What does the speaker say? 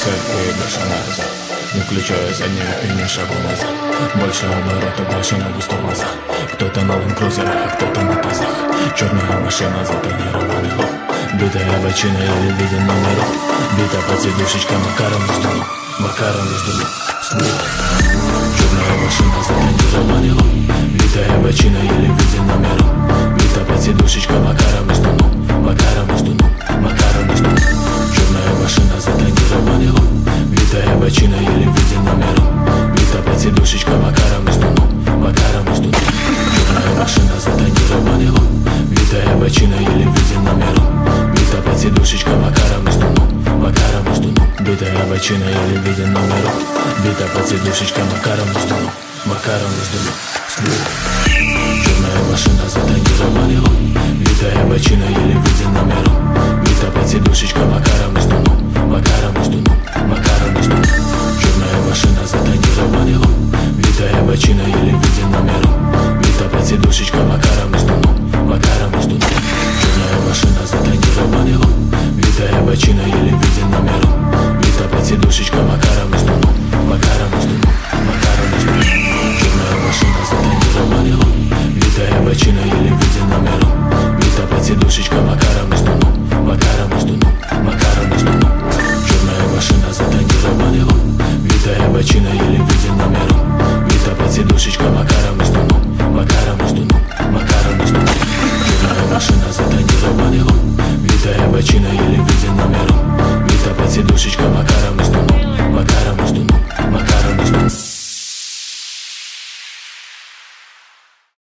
цель и дальше назад. Не включая заднюю и не шагу назад. Больше оборотов, дальше ногу с тормоза. Кто-то на лэнд-крузере, а кто-то на тазах. Черная машина, затонированный лоб. Битая бочина или виден номерок. Бита под сидушечкой, Макаром между ног. Макаром между ног. Черная машина, затонированный лоб. Битая бочина или виден номерок. Бита под сидушечкой, Макаром между ног. Макаром между ног. Макаром между ног. Черная машина, затонированный лоб. Битая бочина или виден номерок. Бита под сидушечкой, Макаром между ног. Макаром между ног. Черная машина, затонированный лоб. Битая бочина или виден номерок. Бита под сидушечкой, Макаром между ног. Макаром между ног. Битая бочина или виден номерок. Бита под сидушечкой, Макаром между ног. Макаром между ног. Черная машина, затонированный лоб. Битая бочина или виден номерок. Бита под сидушечкой, Макаром между ног. Макаром между ног. Макаром между ног. Черная машина, затонированный лоб. Битая бочина или виден номерок. Бита под сидушечкой, Макаром между ног. Макаром между ног. Черная машина, затонированный лоб. Битая бочина или виден номерок. Бита под сидушечкой, Макаром между ног. Макаром между ног. Макаром между ног. Черная машина, затонированный лоб. Битая бочина или виден номерок. Бита под сидушечкой, Макаром.